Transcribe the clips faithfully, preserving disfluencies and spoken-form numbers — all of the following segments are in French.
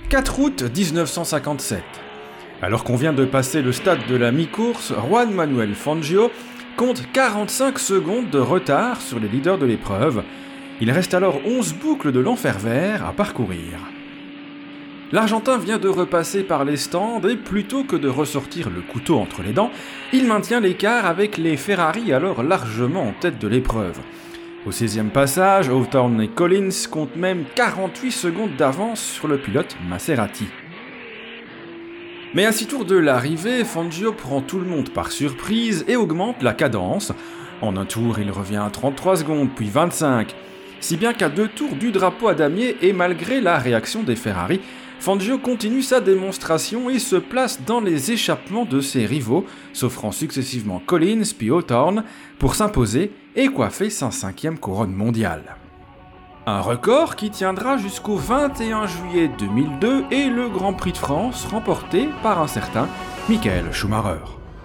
quatre août dix-neuf cent cinquante-sept. Alors qu'on vient de passer le stade de la mi-course, Juan Manuel Fangio compte quarante-cinq secondes de retard sur les leaders de l'épreuve. Il reste alors onze boucles de l'enfer vert à parcourir. L'Argentin vient de repasser par les stands et plutôt que de ressortir le couteau entre les dents, il maintient l'écart avec les Ferrari alors largement en tête de l'épreuve. Au seizième passage, Hawthorne et Collins comptent même quarante-huit secondes d'avance sur le pilote Maserati. Mais à six tours de l'arrivée, Fangio prend tout le monde par surprise et augmente la cadence. En un tour, il revient à trente-trois secondes, puis vingt-cinq. Si bien qu'à deux tours du drapeau à damier et malgré la réaction des Ferrari, Fangio continue sa démonstration et se place dans les échappements de ses rivaux, s'offrant successivement Collins puis Hawthorne pour s'imposer et coiffer sa cinquième couronne mondiale. Un record qui tiendra jusqu'au vingt et un juillet deux mille deux et le Grand Prix de France remporté par un certain Michael Schumacher.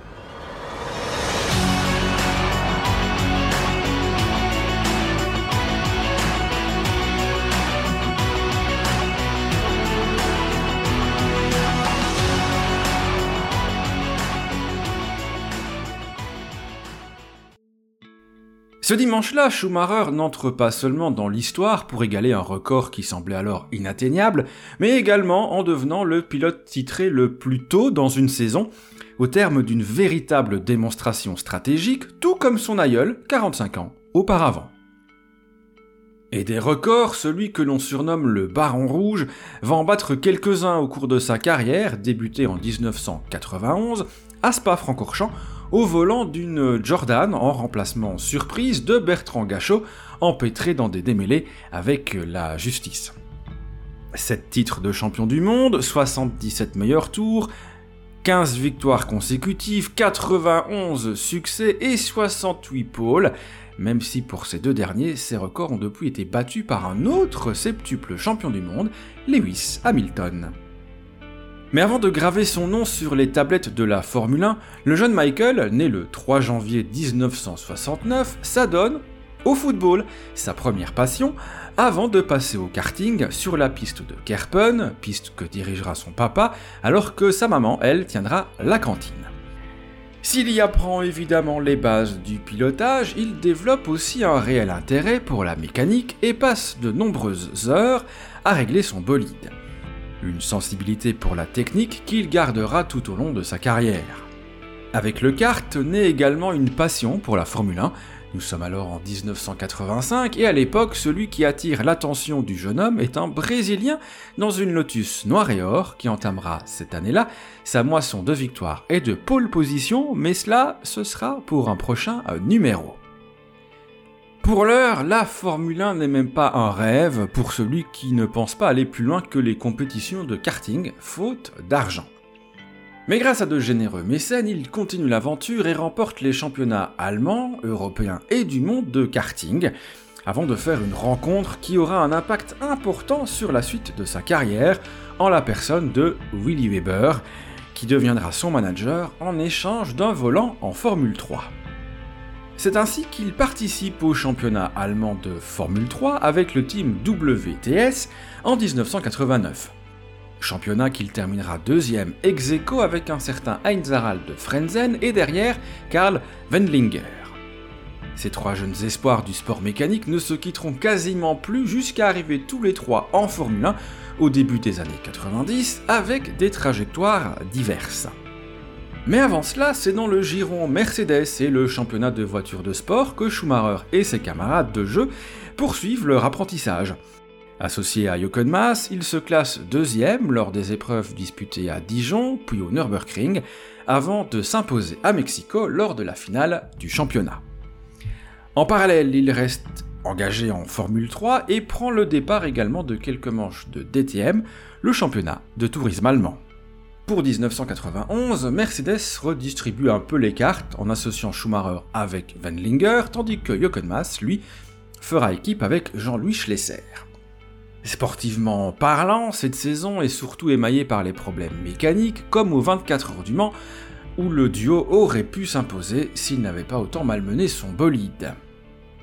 Ce dimanche-là, Schumacher n'entre pas seulement dans l'histoire pour égaler un record qui semblait alors inatteignable, mais également en devenant le pilote titré le plus tôt dans une saison, au terme d'une véritable démonstration stratégique, tout comme son aïeul, quarante-cinq ans, auparavant. Et des records, celui que l'on surnomme le Baron Rouge va en battre quelques-uns au cours de sa carrière, débutée en dix-neuf cent quatre-vingt-onze, à Spa-Francorchamps, au volant d'une Jordan en remplacement surprise de Bertrand Gachot, empêtré dans des démêlés avec la justice. sept titres de champion du monde, soixante-dix-sept meilleurs tours, quinze victoires consécutives, quatre-vingt-onze succès et soixante-huit pôles, même si pour ces deux derniers, ces records ont depuis été battus par un autre septuple champion du monde, Lewis Hamilton. Mais avant de graver son nom sur les tablettes de la Formule un, le jeune Michael, né le trois janvier dix-neuf cent soixante-neuf, s'adonne au football, sa première passion, avant de passer au karting sur la piste de Kerpen, piste que dirigera son papa, alors que sa maman, elle, tiendra la cantine. S'il y apprend évidemment les bases du pilotage, il développe aussi un réel intérêt pour la mécanique et passe de nombreuses heures à régler son bolide. Une sensibilité pour la technique qu'il gardera tout au long de sa carrière. Avec le kart naît également une passion pour la Formule un. Nous sommes alors en dix-neuf cent quatre-vingt-cinq et à l'époque, celui qui attire l'attention du jeune homme est un Brésilien dans une Lotus noir et or qui entamera cette année-là sa moisson de victoires et de pole position, mais cela, ce sera pour un prochain numéro. Pour l'heure, la Formule un n'est même pas un rêve pour celui qui ne pense pas aller plus loin que les compétitions de karting, faute d'argent. Mais grâce à de généreux mécènes, il continue l'aventure et remporte les championnats allemands, européens et du monde de karting, avant de faire une rencontre qui aura un impact important sur la suite de sa carrière, en la personne de Willy Weber, qui deviendra son manager en échange d'un volant en Formule trois. C'est ainsi qu'il participe au championnat allemand de Formule trois avec le team W T S en dix-neuf cent quatre-vingt-neuf. Championnat qu'il terminera deuxième ex aequo avec un certain Heinz-Harald Frentzen et derrière Karl Wendlinger. Ces trois jeunes espoirs du sport mécanique ne se quitteront quasiment plus jusqu'à arriver tous les trois en Formule un au début des années quatre-vingt-dix avec des trajectoires diverses. Mais avant cela, c'est dans le giron Mercedes et le championnat de voitures de sport que Schumacher et ses camarades de jeu poursuivent leur apprentissage. Associé à Jochen Mass, il se classe deuxième lors des épreuves disputées à Dijon, puis au Nürburgring, avant de s'imposer à Mexico lors de la finale du championnat. En parallèle, il reste engagé en Formule trois et prend le départ également de quelques manches de D T M, le championnat de tourisme allemand. Pour dix-neuf cent quatre-vingt-onze, Mercedes redistribue un peu les cartes en associant Schumacher avec Wendlinger, tandis que Jochen Mass, lui, fera équipe avec Jean-Louis Schlesser. Sportivement parlant, cette saison est surtout émaillée par les problèmes mécaniques, comme aux vingt-quatre heures du Mans, où le duo aurait pu s'imposer s'il n'avait pas autant malmené son bolide.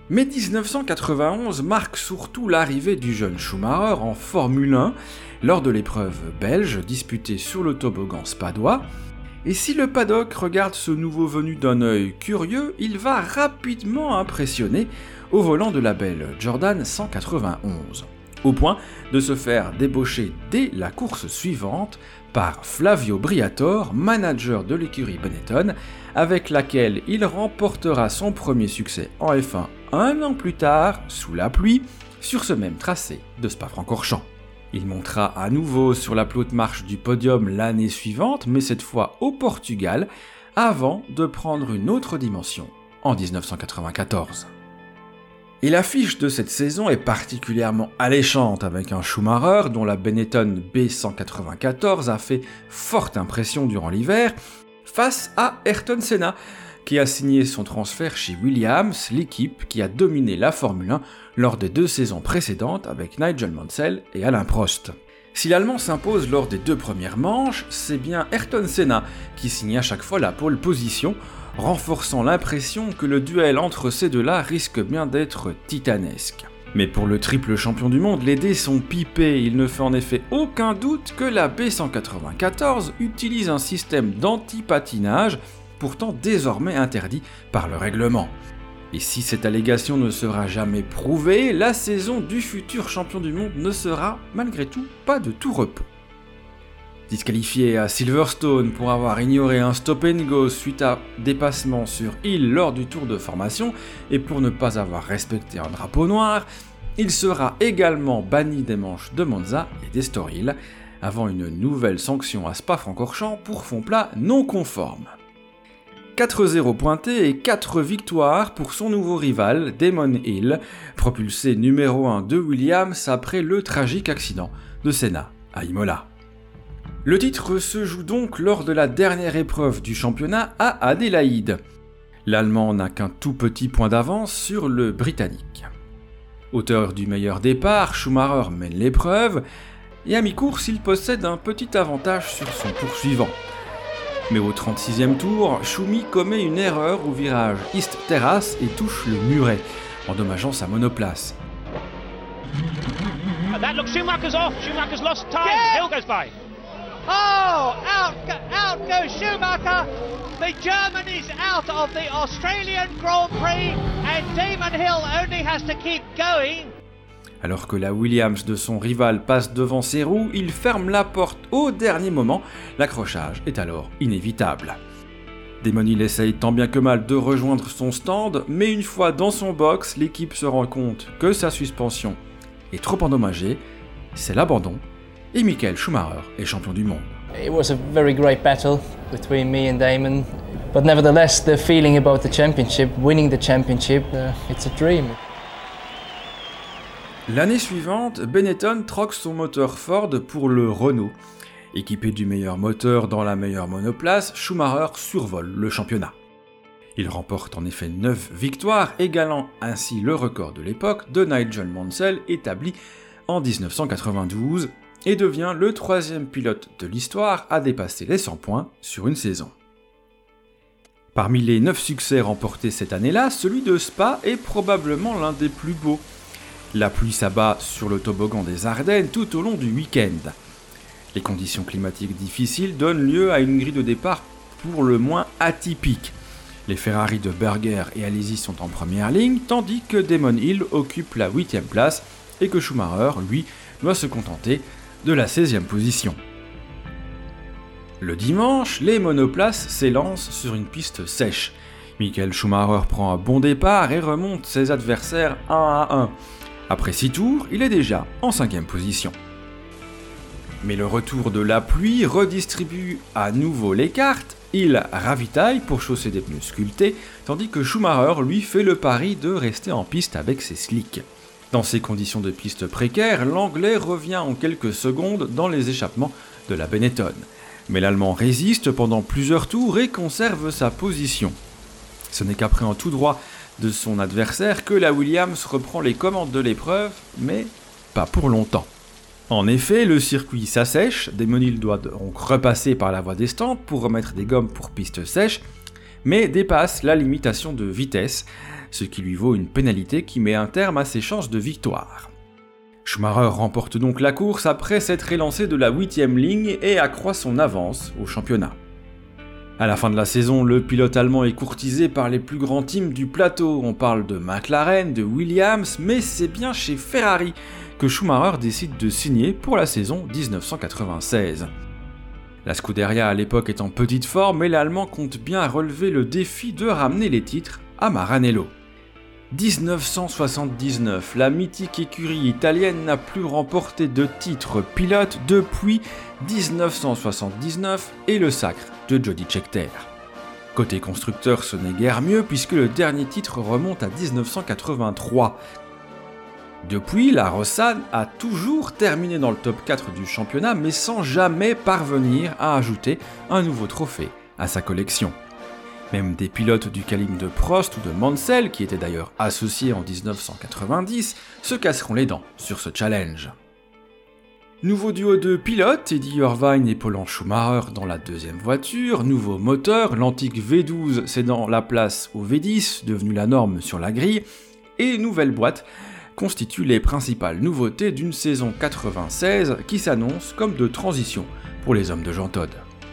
Mais dix-neuf cent quatre-vingt-onze marque surtout l'arrivée du jeune Schumacher en Formule un lors de l'épreuve belge disputée sur le toboggan spadois. Et si le paddock regarde ce nouveau venu d'un œil curieux, il va rapidement impressionner au volant de la belle Jordan cent quatre-vingt-onze, au point de se faire débaucher dès la course suivante par Flavio Briatore, manager de l'écurie Benetton, avec laquelle il remportera son premier succès en F un un an plus tard, sous la pluie, sur ce même tracé de Spa-Francorchamps. Il montera à nouveau sur la pelote marche du podium l'année suivante, mais cette fois au Portugal, avant de prendre une autre dimension en dix-neuf cent quatre-vingt-quatorze. Et l'affiche de cette saison est particulièrement alléchante avec un Schumacher dont la Benetton B cent quatre-vingt-quatorze a fait forte impression durant l'hiver, face à Ayrton Senna, qui a signé son transfert chez Williams, l'équipe qui a dominé la Formule un lors des deux saisons précédentes avec Nigel Mansell et Alain Prost. Si l'Allemand s'impose lors des deux premières manches, c'est bien Ayrton Senna qui signe à chaque fois la pole position, renforçant l'impression que le duel entre ces deux-là risque bien d'être titanesque. Mais pour le triple champion du monde, les dés sont pipés, il ne fait en effet aucun doute que la B cent quatre-vingt-quatorze utilise un système d'anti-patinage, pourtant désormais interdit par le règlement. Et si cette allégation ne sera jamais prouvée, la saison du futur champion du monde ne sera malgré tout pas de tout repos. Disqualifié à Silverstone pour avoir ignoré un stop and go suite à dépassement sur hill lors du tour de formation et pour ne pas avoir respecté un drapeau noir, il sera également banni des manches de Monza et d'Estoril, avant une nouvelle sanction à Spa-Francorchamps pour fond plat non conforme. quatre zéro pointés et quatre victoires pour son nouveau rival, Damon Hill, propulsé numéro un de Williams après le tragique accident de Senna à Imola. Le titre se joue donc lors de la dernière épreuve du championnat à Adélaïde. L'Allemand n'a qu'un tout petit point d'avance sur le Britannique. Auteur du meilleur départ, Schumacher mène l'épreuve, et à mi-course il possède un petit avantage sur son poursuivant. Mais au trente-sixième tour, Schumi commet une erreur au virage East Terrace et touche le muret, endommageant sa monoplace. And that looks Schumacher's off. Schumacher's lost time. Yeah. Hill goes by. Oh, out, out goes Schumacher. The German is out of the Australian Grand Prix, and Damon Hill only has to keep going. Alors que la Williams de son rival passe devant ses roues, il ferme la porte au dernier moment, l'accrochage est alors inévitable. Damon Hill essaye tant bien que mal de rejoindre son stand, mais une fois dans son box, l'équipe se rend compte que sa suspension est trop endommagée, c'est l'abandon, et Michael Schumacher est champion du monde. It was a very great battle between me and Damon, but nevertheless the feeling about the championship, winning the championship, uh, it's a dream. L'année suivante, Benetton troque son moteur Ford pour le Renault. Équipé du meilleur moteur dans la meilleure monoplace, Schumacher survole le championnat. Il remporte en effet neuf victoires, égalant ainsi le record de l'époque de Nigel Mansell établi en dix-neuf cent quatre-vingt-douze, et devient le troisième pilote de l'histoire à dépasser les cent points sur une saison. Parmi les neuf succès remportés cette année-là, celui de Spa est probablement l'un des plus beaux. La pluie s'abat sur le toboggan des Ardennes tout au long du week-end. Les conditions climatiques difficiles donnent lieu à une grille de départ pour le moins atypique. Les Ferrari de Berger et Alesi sont en première ligne, tandis que Damon Hill occupe la huitième place et que Schumacher, lui, doit se contenter de la seizième position. Le dimanche, les monoplaces s'élancent sur une piste sèche. Michael Schumacher prend un bon départ et remonte ses adversaires un à un. Après six tours, il est déjà en cinquième position. Mais le retour de la pluie redistribue à nouveau les cartes, il ravitaille pour chausser des pneus sculptés, tandis que Schumacher lui fait le pari de rester en piste avec ses slicks. Dans ces conditions de piste précaires, l'Anglais revient en quelques secondes dans les échappements de la Benetton. Mais l'Allemand résiste pendant plusieurs tours et conserve sa position. Ce n'est qu'après un tout droit de son adversaire que la Williams reprend les commandes de l'épreuve, mais pas pour longtemps. En effet, le circuit s'assèche, Damon Hill doit donc repasser par la voie des stands pour remettre des gommes pour piste sèche, mais dépasse la limitation de vitesse, ce qui lui vaut une pénalité qui met un terme à ses chances de victoire. Schumacher remporte donc la course après s'être élancé de la huitième ligne et accroît son avance au championnat. À la fin de la saison, le pilote allemand est courtisé par les plus grands teams du plateau. On parle de McLaren, de Williams, mais c'est bien chez Ferrari que Schumacher décide de signer pour la saison dix-neuf cent quatre-vingt-seize. La Scuderia à l'époque est en petite forme et l'Allemand compte bien relever le défi de ramener les titres à Maranello. dix-neuf cent soixante-dix-neuf, la mythique écurie italienne n'a plus remporté de titre pilote depuis dix-neuf cent soixante-dix-neuf et le sacre de Jody Scheckter. Côté constructeur, ce n'est guère mieux puisque le dernier titre remonte à dix-neuf cent quatre-vingt-trois. Depuis, la Rossane a toujours terminé dans le top quatre du championnat mais sans jamais parvenir à ajouter un nouveau trophée à sa collection. Même des pilotes du calibre de Prost ou de Mansell, qui étaient d'ailleurs associés en dix-neuf cent quatre-vingt-dix, se casseront les dents sur ce challenge. Nouveau duo de pilotes, Eddie Irvine épaulant Schumacher dans la deuxième voiture, nouveau moteur, l'antique V douze cédant la place au V dix, devenu la norme sur la grille, et nouvelle boîte constituent les principales nouveautés d'une saison quatre-vingt-seize qui s'annonce comme de transition pour les hommes de Jean Todt.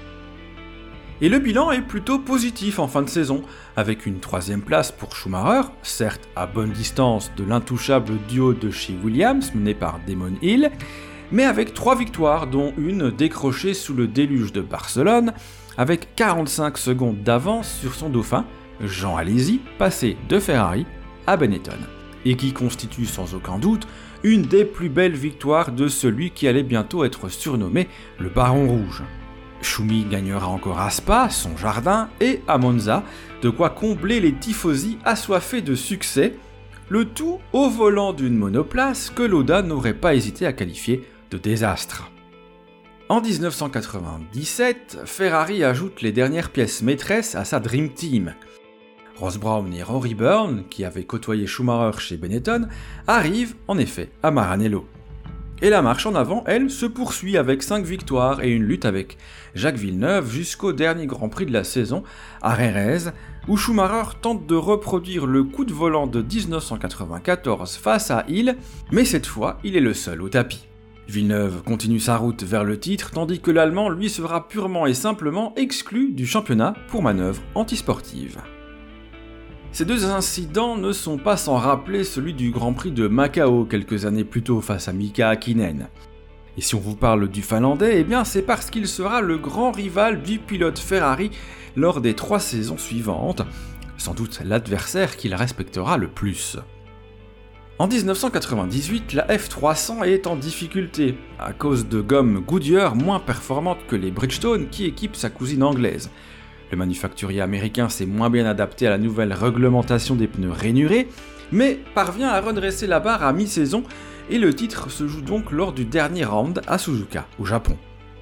Et le bilan est plutôt positif en fin de saison, avec une troisième place pour Schumacher, certes à bonne distance de l'intouchable duo de chez Williams mené par Damon Hill, mais avec trois victoires dont une décrochée sous le déluge de Barcelone, avec quarante-cinq secondes d'avance sur son dauphin, Jean Alesi, passé de Ferrari à Benetton, et qui constitue sans aucun doute une des plus belles victoires de celui qui allait bientôt être surnommé le Baron Rouge. Schumi gagnera encore à Spa, son jardin, et à Monza, de quoi combler les tifosi assoiffés de succès, le tout au volant d'une monoplace que Lauda n'aurait pas hésité à qualifier de désastre. En dix-neuf cent quatre-vingt-dix-sept, Ferrari ajoute les dernières pièces maîtresses à sa Dream Team. Ross Brown et Rory Byrne, qui avaient côtoyé Schumacher chez Benetton, arrivent en effet à Maranello. Et la marche en avant, elle, se poursuit avec cinq victoires et une lutte avec Jacques Villeneuve jusqu'au dernier Grand Prix de la saison, à Jerez, où Schumacher tente de reproduire le coup de volant de dix-neuf cent quatre-vingt-quatorze face à Hill, mais cette fois, il est le seul au tapis. Villeneuve continue sa route vers le titre, tandis que l'Allemand, lui, sera purement et simplement exclu du championnat pour manœuvre antisportive. Ces deux incidents ne sont pas sans rappeler celui du Grand Prix de Macao quelques années plus tôt face à Mika Häkkinen. Et si on vous parle du Finlandais, eh bien c'est parce qu'il sera le grand rival du pilote Ferrari lors des trois saisons suivantes, sans doute l'adversaire qu'il respectera le plus. En dix-neuf cent quatre-vingt-dix-huit, la F trois cents est en difficulté, à cause de gommes Goodyear moins performantes que les Bridgestone qui équipent sa cousine anglaise. Le manufacturier américain s'est moins bien adapté à la nouvelle réglementation des pneus rainurés, mais parvient à redresser la barre à mi-saison et le titre se joue donc lors du dernier round à Suzuka, au Japon.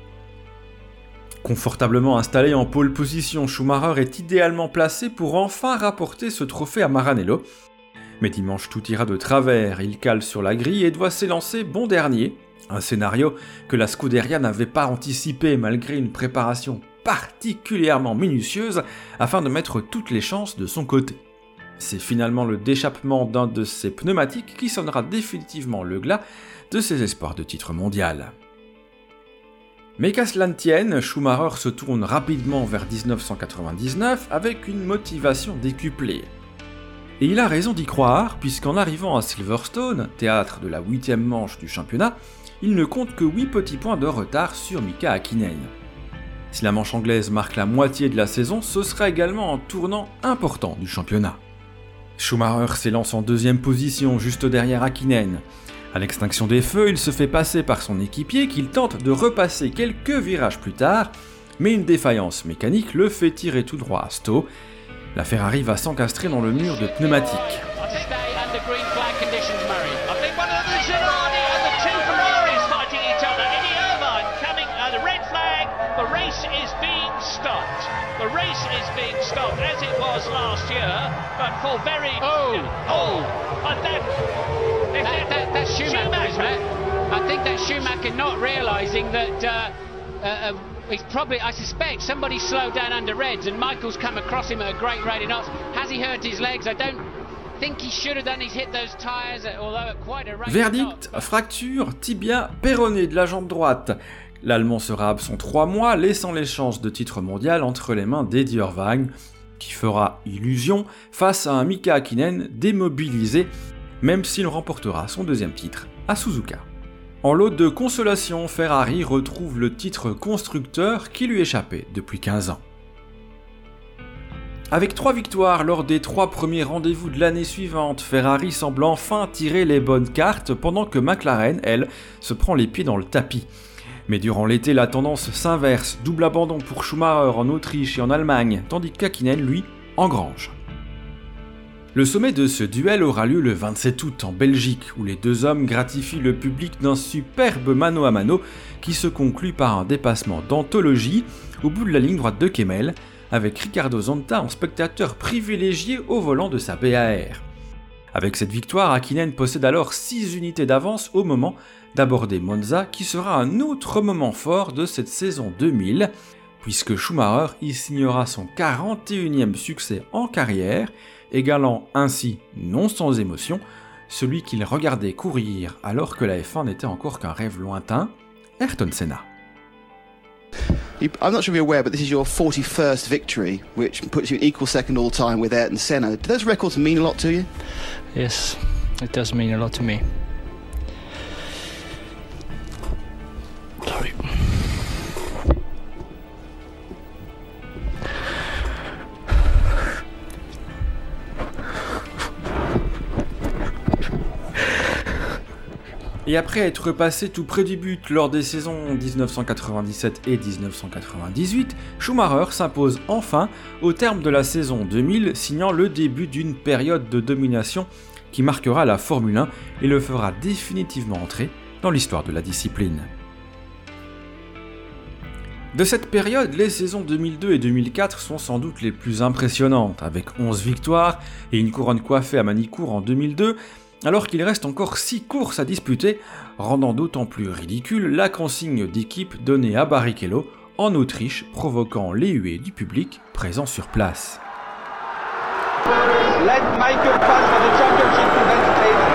Confortablement installé en pole position, Schumacher est idéalement placé pour enfin rapporter ce trophée à Maranello. Mais dimanche tout ira de travers, il cale sur la grille et doit s'élancer bon dernier, un scénario que la Scuderia n'avait pas anticipé malgré une préparation particulièrement minutieuse afin de mettre toutes les chances de son côté. C'est finalement le déchappement d'un de ses pneumatiques qui sonnera définitivement le glas de ses espoirs de titre mondial. Mais qu'à cela ne tienne, Schumacher se tourne rapidement vers dix-neuf cent quatre-vingt-dix-neuf avec une motivation décuplée. Et il a raison d'y croire, puisqu'en arrivant à Silverstone, théâtre de la huitième manche du championnat, il ne compte que huit petits points de retard sur Mika Häkkinen. Si la manche anglaise marque la moitié de la saison, ce sera également un tournant important du championnat. Schumacher s'élance en deuxième position, juste derrière Häkkinen. À l'extinction des feux, il se fait passer par son équipier qu'il tente de repasser quelques virages plus tard, mais une défaillance mécanique le fait tirer tout droit à Stowe. La Ferrari va s'encastrer dans le mur de pneumatiques. The race is being stopped as it was last year, but for very oh oh, but that, that, that, that that's Schumacher, Schumacher, isn't it? I think that's Schumacher not realising that uh, uh, He's probably, I suspect, somebody slowed down under Reds and Michael's come across him at a great rate of knots. Has he hurt his legs? I don't think he should have done. He's hit those tyres, although at quite a rate of Verdict, knots. fracture tibia péroné de la jambe droite. L'Allemand sera absent trois mois, laissant les chances de titre mondial entre les mains d'Eddie Irvine, qui fera illusion face à un Mika Häkkinen démobilisé, même s'il remportera son deuxième titre à Suzuka. En lot de consolation, Ferrari retrouve le titre constructeur qui lui échappait depuis quinze ans. Avec trois victoires lors des trois premiers rendez-vous de l'année suivante, Ferrari semble enfin tirer les bonnes cartes pendant que McLaren, elle, se prend les pieds dans le tapis. Mais durant l'été, la tendance s'inverse, double abandon pour Schumacher en Autriche et en Allemagne, tandis qu'Häkkinen, lui, engrange. Le sommet de ce duel aura lieu le vingt-sept août en Belgique, où les deux hommes gratifient le public d'un superbe mano à mano qui se conclut par un dépassement d'anthologie au bout de la ligne droite de Kemmel, avec Ricardo Zonta en spectateur privilégié au volant de sa B A R. Avec cette victoire, Häkkinen possède alors six unités d'avance au moment d'aborder Monza, qui sera un autre moment fort de cette saison deux mille, puisque Schumacher y signera son quarante et unième succès en carrière, égalant ainsi, non sans émotion, celui qu'il regardait courir alors que la F un n'était encore qu'un rêve lointain, Ayrton Senna. I'm not sure if you're aware, but this is your forty-first victory, which puts you equal second all time with Ayrton Senna. Do those records mean a lot to you? Yes, it does mean a lot to me. Sorry. Et après être passé tout près du but lors des saisons dix-neuf cent quatre-vingt-dix-sept et dix-neuf cent quatre-vingt-dix-huit, Schumacher s'impose enfin au terme de la saison deux mille, signant le début d'une période de domination qui marquera la Formule un et le fera définitivement entrer dans l'histoire de la discipline. De cette période, les saisons deux mille deux et deux mille quatre sont sans doute les plus impressionnantes, avec onze victoires et une couronne coiffée à Manicourt en deux mille deux, alors qu'il reste encore six courses à disputer, rendant d'autant plus ridicule la consigne d'équipe donnée à Barrichello en Autriche, provoquant les huées du public présent sur place. Let Michael pass for the championship to Verstappen.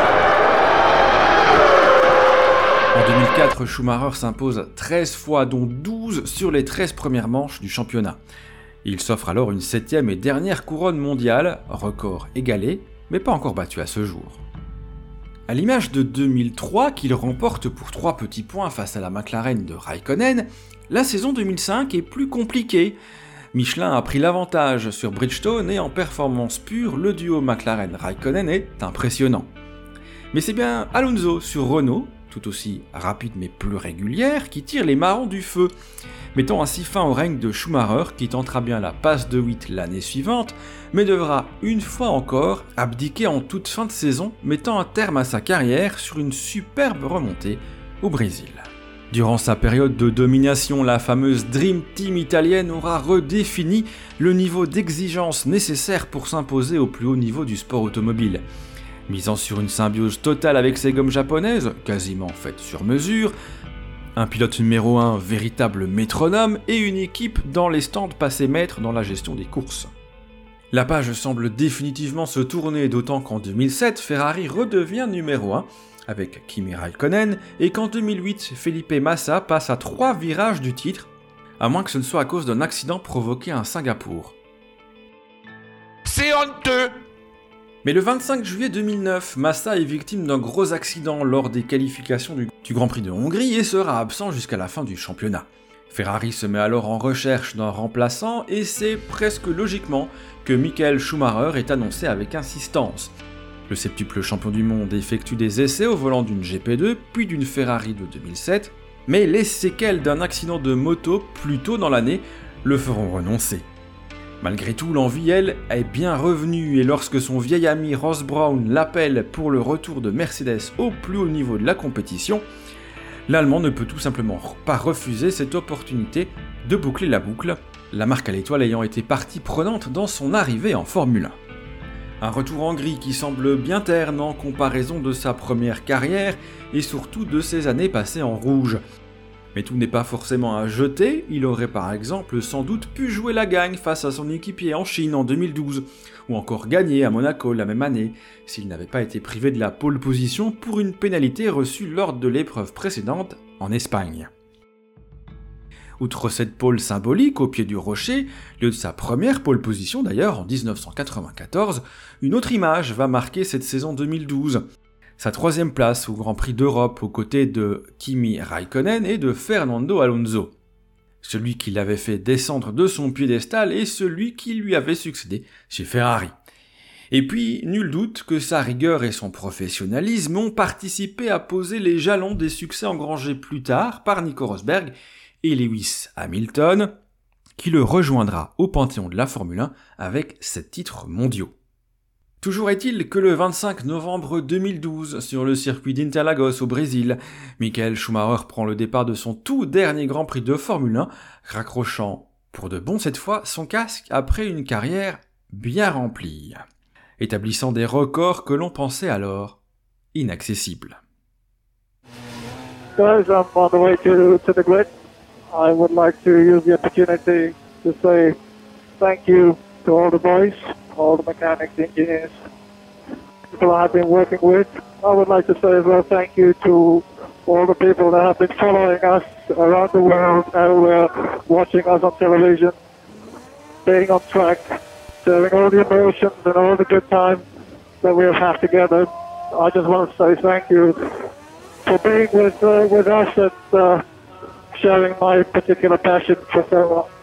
En deux mille quatre, Schumacher s'impose treize fois, dont douze sur les treize premières manches du championnat. Il s'offre alors une septième et dernière couronne mondiale, record égalé, mais pas encore battu à ce jour. À l'image de deux mille trois, qu'il remporte pour trois petits points face à la McLaren de Raikkonen, la saison deux mille cinq est plus compliquée. Michelin a pris l'avantage sur Bridgestone et en performance pure, le duo McLaren-Raikkonen est impressionnant. Mais c'est bien Alonso sur Renault, tout aussi rapide mais plus régulière, qui tire les marrons du feu, mettant ainsi fin au règne de Schumacher qui tentera bien la passe de huit l'année suivante, mais devra une fois encore abdiquer en toute fin de saison, mettant un terme à sa carrière sur une superbe remontée au Brésil. Durant sa période de domination, la fameuse Dream Team italienne aura redéfini le niveau d'exigence nécessaire pour s'imposer au plus haut niveau du sport automobile. Misant sur une symbiose totale avec ses gommes japonaises, quasiment faites sur mesure, un pilote numéro un véritable métronome et une équipe dans les stands passés maîtres dans la gestion des courses. La page semble définitivement se tourner, d'autant qu'en deux mille sept, Ferrari redevient numéro un avec Kimi Raikkonen et qu'en deux mille huit, Felipe Massa passe à trois virages du titre, à moins que ce ne soit à cause d'un accident provoqué à Singapour. C'est honteux! Mais le vingt-cinq juillet deux mille neuf, Massa est victime d'un gros accident lors des qualifications du, du Grand Prix de Hongrie et sera absent jusqu'à la fin du championnat. Ferrari se met alors en recherche d'un remplaçant et c'est presque logiquement que Michael Schumacher est annoncé avec insistance. Le septuple champion du monde effectue des essais au volant d'une G P deux puis d'une Ferrari de deux mille sept, mais les séquelles d'un accident de moto plus tôt dans l'année le feront renoncer. Malgré tout, l'envie, elle, est bien revenue et lorsque son vieil ami Ross Brown l'appelle pour le retour de Mercedes au plus haut niveau de la compétition, l'Allemand ne peut tout simplement pas refuser cette opportunité de boucler la boucle, la marque à l'étoile ayant été partie prenante dans son arrivée en Formule un. Un retour en gris qui semble bien terne en comparaison de sa première carrière et surtout de ses années passées en rouge. Mais tout n'est pas forcément à jeter, il aurait par exemple sans doute pu jouer la gagne face à son équipier en Chine en deux mille douze, ou encore gagner à Monaco la même année, s'il n'avait pas été privé de la pole position pour une pénalité reçue lors de l'épreuve précédente en Espagne. Outre cette pole symbolique au pied du rocher, lieu de sa première pole position d'ailleurs en dix-neuf cent quatre-vingt-quatorze, une autre image va marquer cette saison deux mille douze. Sa troisième place au Grand Prix d'Europe aux côtés de Kimi Raikkonen et de Fernando Alonso. Celui qui l'avait fait descendre de son piédestal et celui qui lui avait succédé chez Ferrari. Et puis, nul doute que sa rigueur et son professionnalisme ont participé à poser les jalons des succès engrangés plus tard par Nico Rosberg et Lewis Hamilton, qui le rejoindra au panthéon de la Formule un avec sept titres mondiaux. Toujours est-il que le vingt-cinq novembre deux mille douze, sur le circuit d'Interlagos au Brésil, Michael Schumacher prend le départ de son tout dernier Grand Prix de Formule un, raccrochant, pour de bon cette fois, son casque après une carrière bien remplie, établissant des records que l'on pensait alors inaccessibles. Guys, I'm on the way to, to the grid. I would like to use the opportunity to say thank you to all the boys, all the mechanics, engineers, people I have been working with. I would like to say as well thank you to all the people that have been following us around the world and uh, watching us on television, staying on track, sharing all the emotions and all the good times that we have had together. I just want to say thank you for being with, uh, with us and uh, sharing my particular passion for so long.